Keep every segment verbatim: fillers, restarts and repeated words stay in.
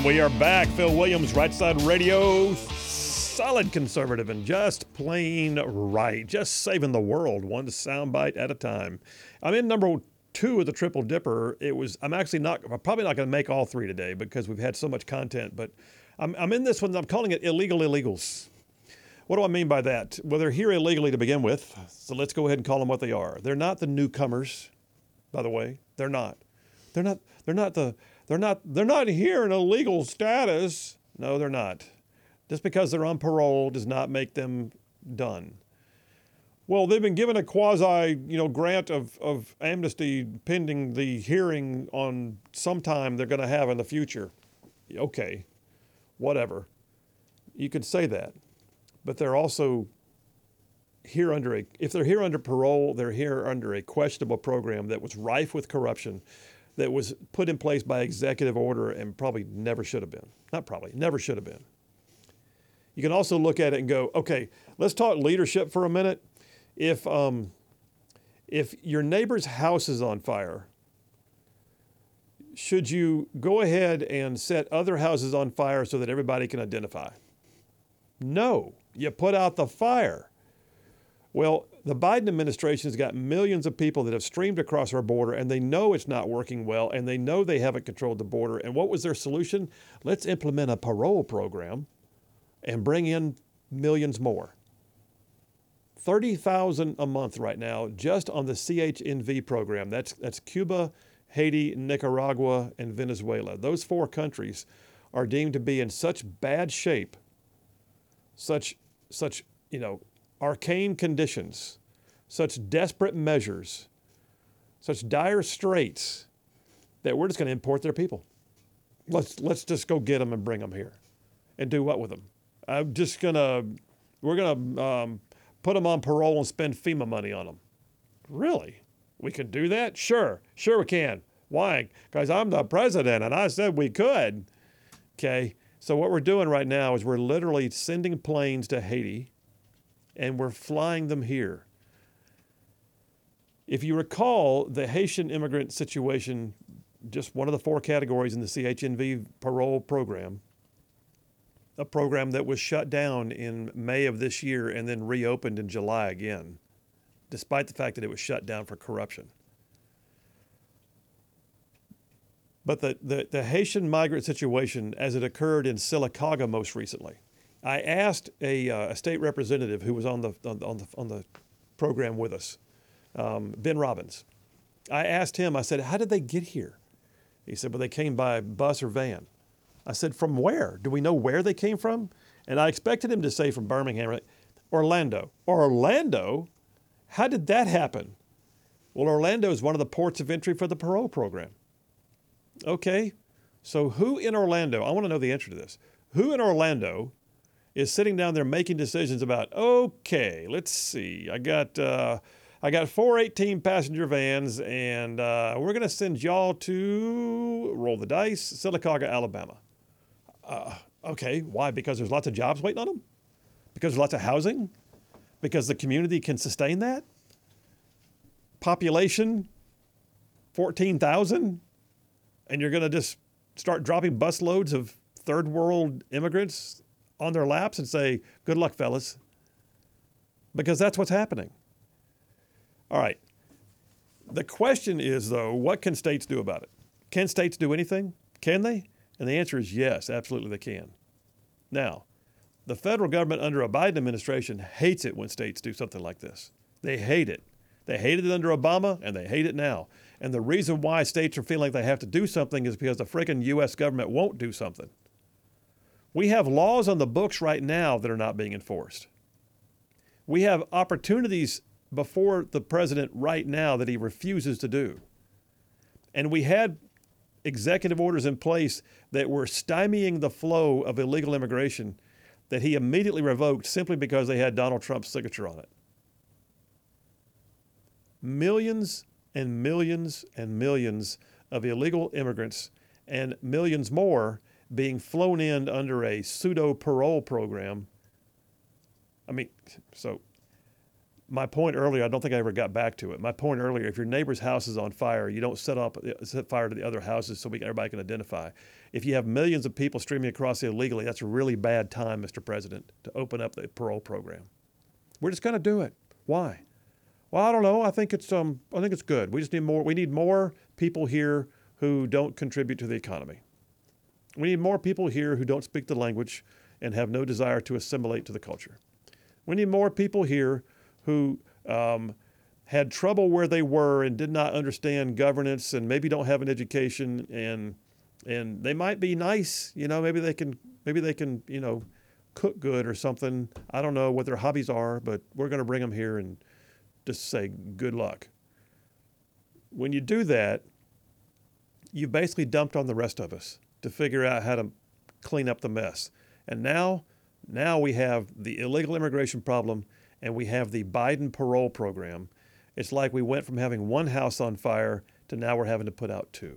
And we are back. Phil Williams, Right Side Radio. Solid conservative and just plain right. Just saving the world one soundbite at a time. I'm in number two of the Triple Dipper. It was, I'm actually not, I'm probably not going to make all three today because we've had so much content, but I'm, I'm in this one. I'm calling it Illegal Illegals. What do I mean by that? Well, they're here illegally to begin with, so let's go ahead and call them what they are. They're not the newcomers, by the way. They're not. They're not. They're not the. They're not. They're not here in illegal status. No, they're not. Just because they're on parole does not make them done. Well, they've been given a quasi, you know, grant of, of amnesty pending the hearing on sometime they're going to have in the future. Okay, whatever. You could say that. But they're also here under a, if they're here under parole, they're here under a questionable program that was rife with corruption, that was put in place by executive order and probably never should have been. Not probably, never should have been. You can also look at it and go, okay, let's talk leadership for a minute. If, um, if your neighbor's house is on fire, should you go ahead and set other houses on fire so that everybody can identify? No. You put out the fire. Well, the Biden administration has got millions of people that have streamed across our border, and they know it's not working well, and they know they haven't controlled the border. And what was their solution? Let's implement a parole program and bring in millions more. thirty thousand a month right now just on the C H N V program. That's, that's Cuba, Haiti, Nicaragua, and Venezuela. Those four countries are deemed to be in such bad shape, such such, you know, arcane conditions, such desperate measures, such dire straits that we're just going to import their people. Let's let's just go get them and bring them here, and do what with them? I'm just gonna we're gonna um, put them on parole and spend FEMA money on them. Really? We can do that? Sure, sure we can. Why? Because I'm the president and I said we could. Okay. So what we're doing right now is we're literally sending planes to Haiti, and we're flying them here. If you recall, the Haitian immigrant situation, just one of the four categories in the C H N V parole program, a program that was shut down in May of this year and then reopened in July again, despite the fact that it was shut down for corruption. But the, the, the Haitian migrant situation, as it occurred in Sylacauga most recently, I asked a, uh, a state representative who was on the on, on the on the program with us, um, Ben Robbins. I asked him. I said, "How did they get here?" He said, "Well, they came by bus or van." I said, "From where? Do we know where they came from?" And I expected him to say from Birmingham, Orlando. Orlando? How did that happen? Well, Orlando is one of the ports of entry for the parole program. Okay, so who in Orlando, I want to know the answer to this, who in Orlando is sitting down there making decisions about, okay, let's see, I got uh, I got four eighteen passenger vans, and uh, we're going to send y'all to, roll the dice, Sylacauga, Alabama. Uh, okay, why? Because there's lots of jobs waiting on them? Because there's lots of housing? Because the community can sustain that? Population, fourteen thousand? And you're going to just start dropping busloads of third world immigrants on their laps and say, good luck, fellas. Because that's what's happening. All right. The question is, though, what can states do about it? Can states do anything? Can they? And the answer is yes, absolutely they can. Now, the federal government under a Biden administration hates it when states do something like this. They hate it. They hated it under Obama, and they hate it now. And the reason why states are feeling like they have to do something is because the freaking U S government won't do something. We have laws on the books right now that are not being enforced. We have opportunities before the president right now that he refuses to do. And we had executive orders in place that were stymieing the flow of illegal immigration that he immediately revoked simply because they had Donald Trump's signature on it. Millions and millions and millions of illegal immigrants and millions more being flown in under a pseudo parole program. I mean, so my point earlier, I don't think I ever got back to it. My point earlier, if your neighbor's house is on fire, you don't set up set fire to the other houses so we can, everybody can identify. If you have millions of people streaming across illegally, that's a really bad time, Mister President, to open up the parole program. We're just going to do it. Why? Well, I don't know. I think it's um I think it's good. We just need more. We need more people here who don't contribute to the economy. We need more people here who don't speak the language and have no desire to assimilate to the culture. We need more people here who um, had trouble where they were and did not understand governance and maybe don't have an education, and and they might be nice, you know, maybe they can maybe they can, you know, cook good or something. I don't know what their hobbies are, but we're going to bring them here and just say good luck. When you do that, you basically dumped on the rest of us to figure out how to clean up the mess. And now, now we have the illegal immigration problem, and we have the Biden parole program. It's like we went from having one house on fire to now we're having to put out two.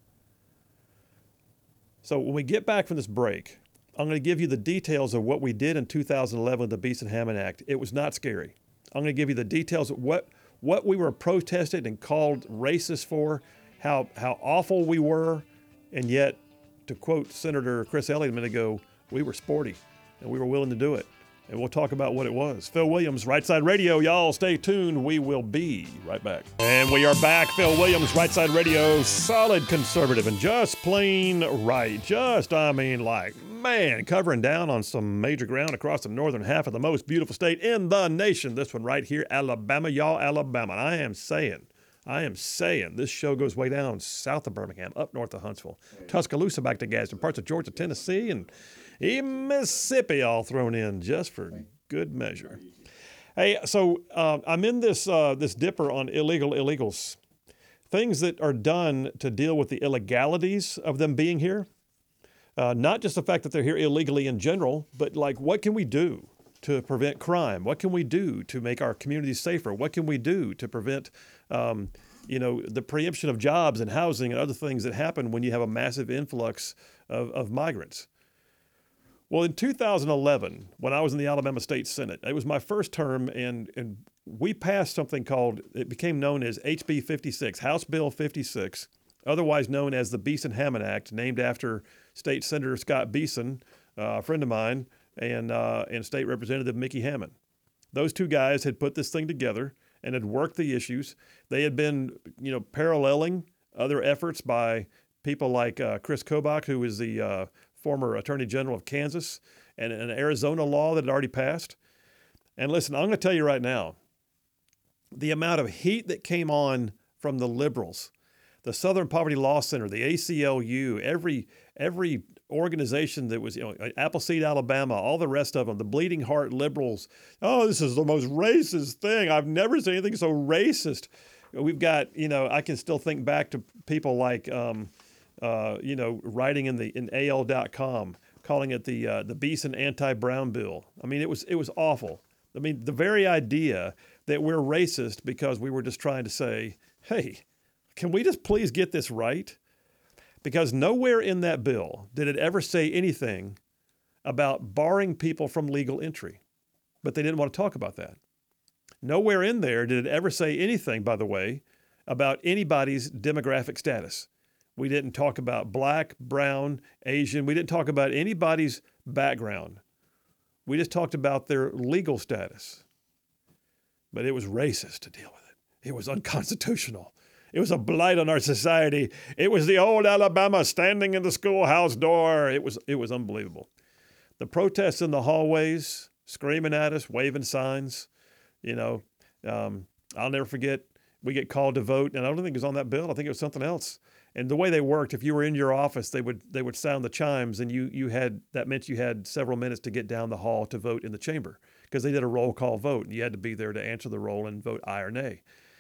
So when we get back from this break, I'm going to give you the details of what we did in two thousand eleven with the Beeson-Hammond Act. It was not scary. I'm going to give you the details of what, what we were protested and called racist for, how, how awful we were, and yet, to quote Senator Chris Elliott a minute ago, we were sporty and we were willing to do it. And we'll talk about what it was. Phil Williams, Right Side Radio. Y'all stay tuned. We will be right back. And we are back. Phil Williams, Right Side Radio. Solid conservative and just plain right. Just, I mean, like, man, covering down on some major ground across the northern half of the most beautiful state in the nation. This one right here, Alabama. Y'all, Alabama. And I am saying, I am saying this show goes way down south of Birmingham, up north of Huntsville, Tuscaloosa back to Gadsden, parts of Georgia, Tennessee, and even Mississippi all thrown in just for good measure. Hey, so uh, I'm in this uh, this dipper on illegal illegals, things that are done to deal with the illegalities of them being here. Uh, not just the fact that they're here illegally in general, but like what can we do to prevent crime? What can we do to make our communities safer? What can we do to prevent um, you know, the preemption of jobs and housing and other things that happen when you have a massive influx of, of migrants? Well, in two thousand eleven, when I was in the Alabama State Senate, it was my first term, and, and we passed something called, it became known as H B fifty-six, House Bill fifty-six, otherwise known as the Beeson-Hammond Act, named after State Senator Scott Beeson, uh, a friend of mine, and, uh, and State Representative Mickey Hammond. Those two guys had put this thing together and had worked the issues. They had been, you know, paralleling other efforts by people like uh, Chris Kobach, who was the uh, former Attorney General of Kansas, and an Arizona law that had already passed. And listen, I'm going to tell you right now, the amount of heat that came on from the liberals, the Southern Poverty Law Center, the A C L U, every every organization that was, you know, Appleseed, Alabama, all the rest of them, the Bleeding Heart liberals. Oh, this is the most racist thing. I've never seen anything so racist. We've got, you know, I can still think back to people like, um, uh, you know, writing in the in A L dot com, calling it the uh, the Beeson anti-Brown bill. I mean, it was it was awful. I mean, the very idea that we're racist because we were just trying to say, hey, can we just please get this right? Because nowhere in that bill did it ever say anything about barring people from legal entry. But they didn't want to talk about that. Nowhere in there did it ever say anything, by the way, about anybody's demographic status. We didn't talk about black, brown, Asian. We didn't talk about anybody's background. We just talked about their legal status. But it was racist to deal with it. It was unconstitutional. It was a blight on our society. It was the old Alabama standing in the schoolhouse door. It was it was unbelievable. The protests in the hallways, screaming at us, waving signs. You know, um, I'll never forget, we get called to vote, and I don't think it was on that bill. I think it was something else. And the way they worked, if you were in your office, they would they would sound the chimes, and you you had that meant you had several minutes to get down the hall to vote in the chamber, because they did a roll call vote, and you had to be there to answer the roll and vote aye or nay.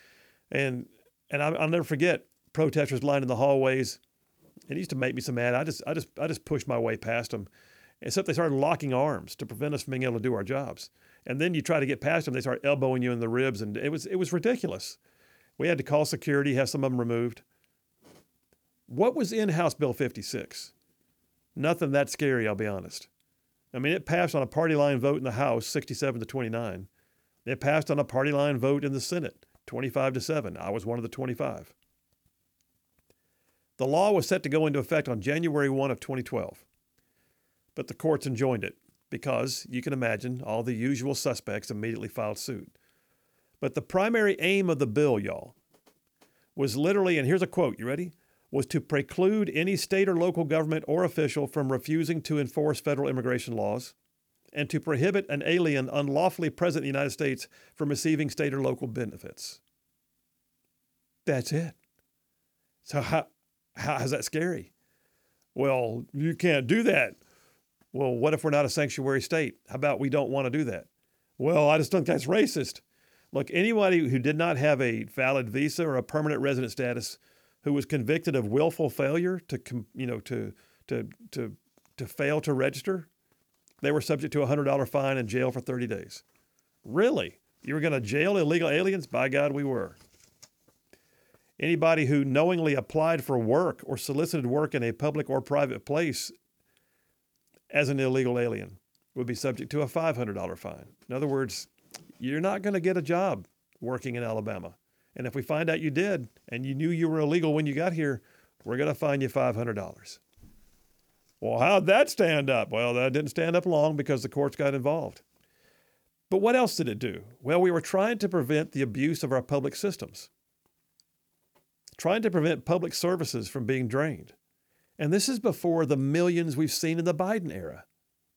And and I, I'll never forget protesters lining the hallways. It used to make me so mad. I just I just I just pushed my way past them, except they started locking arms to prevent us from being able to do our jobs. And then you try to get past them, they start elbowing you in the ribs, and it was it was ridiculous. We had to call security, have some of them removed. What was in House Bill fifty-six? Nothing that scary, I'll be honest. I mean, it passed on a party line vote in the House, sixty-seven to twenty-nine. It passed on a party line vote in the Senate, twenty-five to seven. I was one of the twenty-five. The law was set to go into effect on January first of twenty twelve, but the courts enjoined it because, you can imagine, all the usual suspects immediately filed suit. But the primary aim of the bill, y'all, was literally, and here's a quote, you ready? Was to preclude any state or local government or official from refusing to enforce federal immigration laws and to prohibit an alien unlawfully present in the United States from receiving state or local benefits. That's it. So how, how is that scary? Well, you can't do that. Well, what if we're not a sanctuary state? How about we don't want to do that? Well, I just think that's racist. Look, anybody who did not have a valid visa or a permanent resident status who was convicted of willful failure to, you know, to, to, to, to fail to register, they were subject to a one hundred dollars fine and jail for thirty days. Really? You were going to jail illegal aliens? By God, we were. Anybody who knowingly applied for work or solicited work in a public or private place as an illegal alien would be subject to a five hundred dollars fine. In other words, you're not going to get a job working in Alabama. And if we find out you did and you knew you were illegal when you got here, we're going to fine you five hundred dollars. Well, how'd that stand up? Well, that didn't stand up long because the courts got involved. But what else did it do? Well, we were trying to prevent the abuse of our public systems, trying to prevent public services from being drained. And this is before the millions we've seen in the Biden era.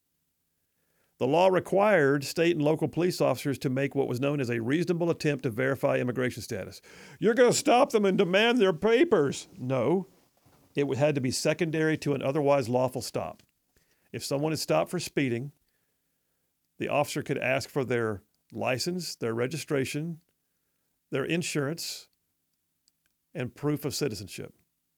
The law required state and local police officers to make what was known as a reasonable attempt to verify immigration status. You're going to stop them and demand their papers. No, it had to be secondary to an otherwise lawful stop. If someone is stopped for speeding, the officer could ask for their license, their registration, their insurance, and proof of citizenship.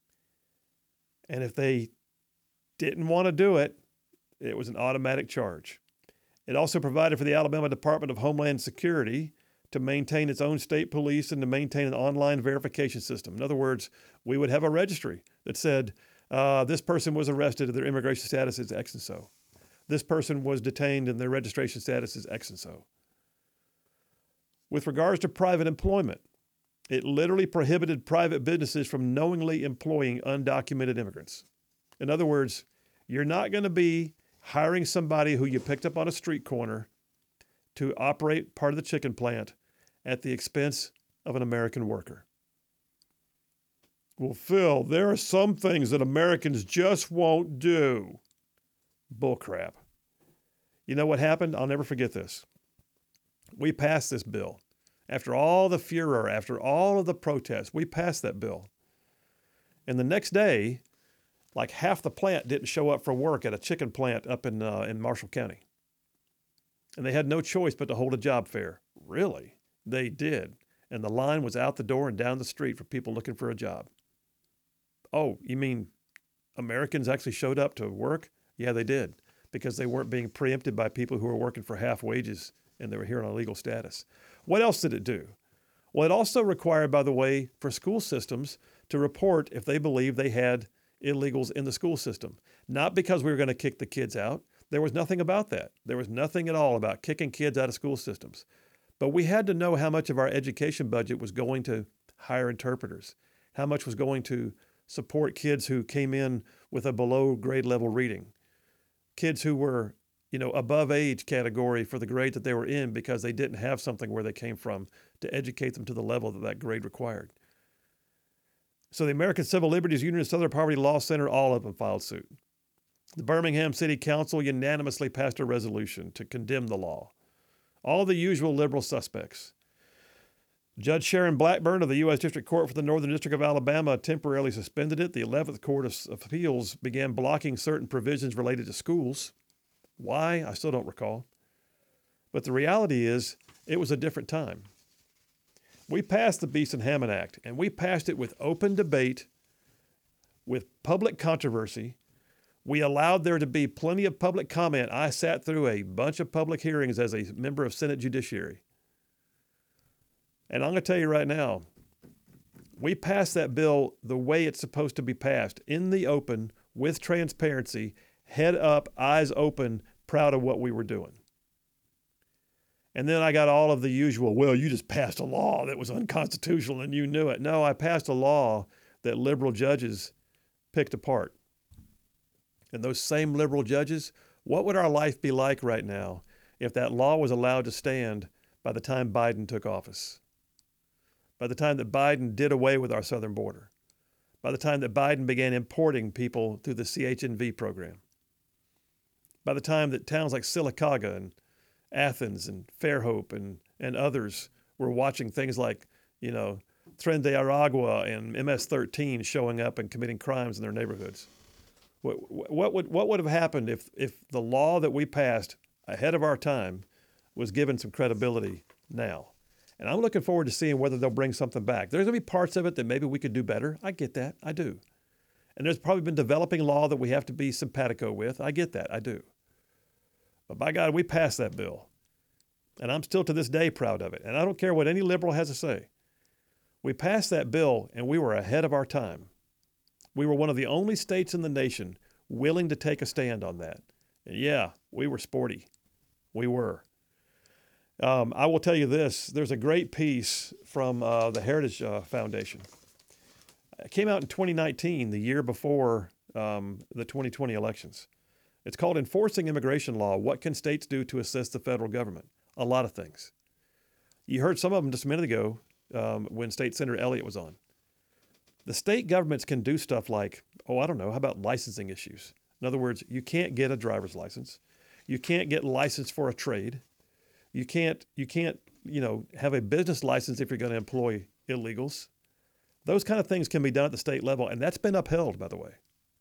And if they didn't want to do it, it was an automatic charge. It also provided for the Alabama Department of Homeland Security to maintain its own state police and to maintain an online verification system. In other words, we would have a registry that said, uh, this person was arrested and their immigration status is X and so. This person was detained and their registration status is X and so. With regards to private employment, it literally prohibited private businesses from knowingly employing undocumented immigrants. In other words, you're not going to be hiring somebody who you picked up on a street corner to operate part of the chicken plant at the expense of an American worker. Well, Phil, there are some things that Americans just won't do. Bullcrap. You know what happened? I'll never forget this. We passed this bill. After all the furor, after all of the protests, we passed that bill. And the next day, like half the plant didn't show up for work at a chicken plant up in uh, in Marshall County. And they had no choice but to hold a job fair. Really? They did. And the line was out the door and down the street for people looking for a job. Oh, you mean Americans actually showed up to work? Yeah, they did, because they weren't being preempted by people who were working for half wages and they were here on a legal status. What else did it do? Well, it also required, by the way, for school systems to report if they believed they had illegals in the school system. Not because we were going to kick the kids out. There was nothing about that. There was nothing at all about kicking kids out of school systems. But we had to know how much of our education budget was going to hire interpreters, how much was going to support kids who came in with a below grade level reading, kids who were, you know, above age category for the grade that they were in because they didn't have something where they came from to educate them to the level that that grade required. So the American Civil Liberties Union and Southern Poverty Law Center, all of them filed suit. The Birmingham City Council unanimously passed a resolution to condemn the law. All the usual liberal suspects. Judge Sharon Blackburn of the U S District Court for the Northern District of Alabama temporarily suspended it. The eleventh Court of Appeals began blocking certain provisions related to schools. Why? I still don't recall. But the reality is, it was a different time. We passed the Beeson-Hammond Act, and we passed it with open debate, with public controversy. We allowed there to be plenty of public comment. I sat through a bunch of public hearings as a member of Senate Judiciary. And I'm going to tell you right now, we passed that bill the way it's supposed to be passed, in the open, with transparency, head up, eyes open, proud of what we were doing. And then I got all of the usual, well, you just passed a law that was unconstitutional and you knew it. No, I passed a law that liberal judges picked apart. And those same liberal judges, what would our life be like right now if that law was allowed to stand by the time Biden took office? By the time that Biden did away with our southern border? By the time that Biden began importing people through the C H N V program? By the time that towns like Sylacauga and Athens and Fairhope and, and others were watching things like, you know, Tren de Aragua and M S thirteen showing up and committing crimes in their neighborhoods. What, what, would, what would have happened if, if the law that we passed ahead of our time was given some credibility now? And I'm looking forward to seeing whether they'll bring something back. There's going to be parts of it that maybe we could do better. I get that. I do. And there's probably been developing law that we have to be simpatico with. I get that. I do. But by God, we passed that bill. And I'm still to this day proud of it. And I don't care what any liberal has to say. We passed that bill and we were ahead of our time. We were one of the only states in the nation willing to take a stand on that. And yeah, we were sporty. We were. Um, I will tell you this. There's a great piece from uh, the Heritage uh, Foundation. It came out in twenty nineteen, the year before um, the twenty twenty elections. It's called Enforcing Immigration Law. What can states do to assist the federal government? A lot of things. You heard some of them just a minute ago um, when State Senator Elliott was on. The state governments can do stuff like, oh, I don't know, how about licensing issues? In other words, you can't get a driver's license. You can't get licensed for a trade. You can't, you can't, you know, have a business license if you're going to employ illegals. Those kind of things can be done at the state level, and that's been upheld, by the way.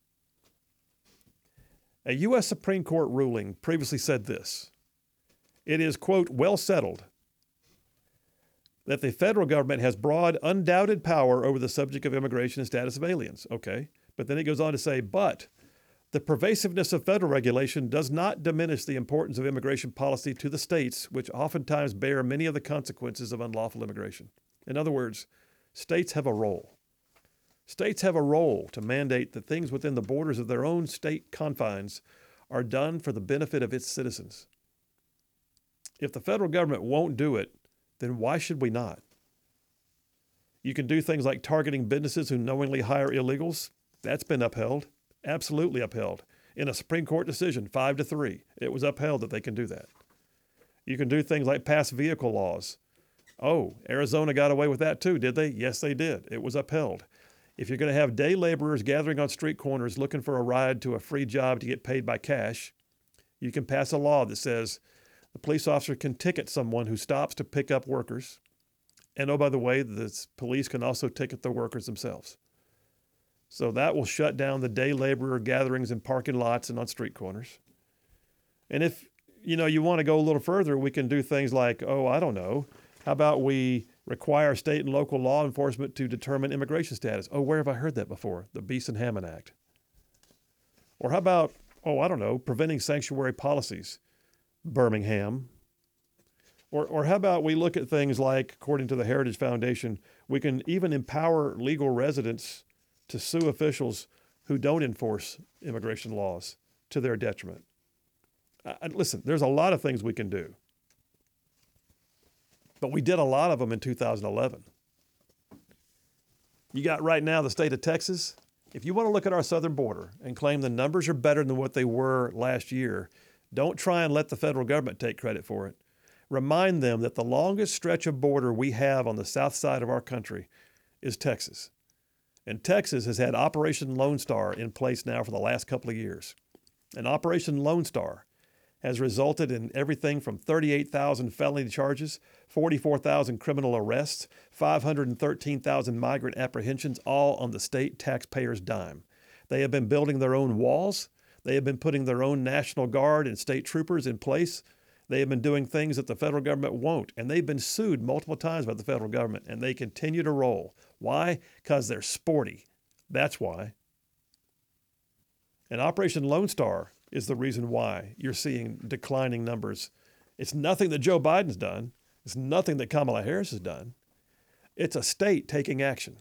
A U S Supreme Court ruling previously said this. It is, quote, well settled that the federal government has broad, undoubted power over the subject of immigration and status of aliens. Okay. But then it goes on to say, but the pervasiveness of federal regulation does not diminish the importance of immigration policy to the states, which oftentimes bear many of the consequences of unlawful immigration. In other words, states have a role. States have a role to mandate that things within the borders of their own state confines are done for the benefit of its citizens. If the federal government won't do it, then why should we not? You can do things like targeting businesses who knowingly hire illegals. That's been upheld, absolutely upheld. In a Supreme Court decision, five to three, it was upheld that they can do that. You can do things like pass vehicle laws. Oh, Arizona got away with that too, did they? Yes, they did. It was upheld. If you're going to have day laborers gathering on street corners looking for a ride to a free job to get paid by cash, you can pass a law that says the police officer can ticket someone who stops to pick up workers. And oh, by the way, the police can also ticket the workers themselves. So that will shut down the day laborer gatherings in parking lots and on street corners. And if, you know, you want to go a little further, we can do things like, oh, I don't know, how about we require state and local law enforcement to determine immigration status? Oh, where have I heard that before? The Beeson-Hammond Act. Or how about, oh, I don't know, preventing sanctuary policies? Birmingham. Or, or how about we look at things like, according to the Heritage Foundation, we can even empower legal residents to sue officials who don't enforce immigration laws to their detriment. Uh, listen, there's a lot of things we can do. But we did a lot of them in two thousand eleven. You got right now the state of Texas. If you want to look at our southern border and claim the numbers are better than what they were last year, don't try and let the federal government take credit for it. Remind them that the longest stretch of border we have on the south side of our country is Texas. And Texas has had Operation Lone Star in place now for the last couple of years. And Operation Lone Star has resulted in everything from thirty-eight thousand felony charges, forty-four thousand criminal arrests, five hundred thirteen thousand migrant apprehensions, all on the state taxpayers' dime. They have been building their own walls. They have been putting their own National Guard and state troopers in place. They have been doing things that the federal government won't. And they've been sued multiple times by the federal government, and they continue to roll. Why? Because they're sporty. That's why. And Operation Lone Star is the reason why you're seeing declining numbers. It's nothing that Joe Biden's done. It's nothing that Kamala Harris has done. It's a state taking action.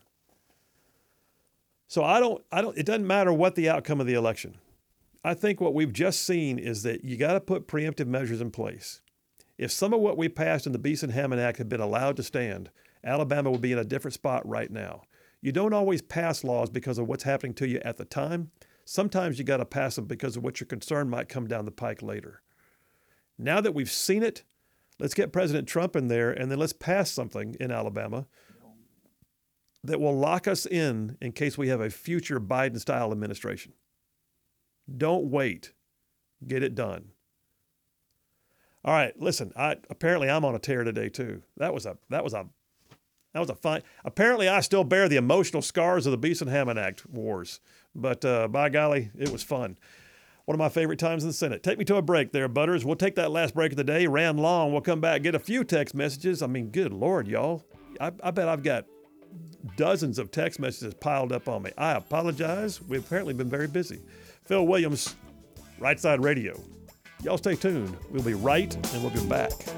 So I don't, I don't, it doesn't matter what the outcome of the election. I think what we've just seen is that you got to put preemptive measures in place. If some of what we passed in the Beeson-Hammond Act had been allowed to stand, Alabama would be in a different spot right now. You don't always pass laws because of what's happening to you at the time. Sometimes you got to pass them because of what you're concerned might come down the pike later. Now that we've seen it, let's get President Trump in there, and then let's pass something in Alabama that will lock us in in case we have a future Biden-style administration. Don't wait. Get it done. All right, listen, I, apparently I'm on a tear today too. That was a that was a that was a fine. Apparently I still bear the emotional scars of the Beeson-Hammond Act wars, but uh, by golly, it was fun. One of my favorite times in the Senate. Take me to a break there, Butters. We'll take that last break of the day. Ran long. We'll come back, get a few text messages. I mean, good Lord, y'all. I, I bet I've got dozens of text messages piled up on me. I apologize. We've apparently been very busy. Phil Williams, Right Side Radio. Y'all stay tuned. We'll be right, and we'll be back.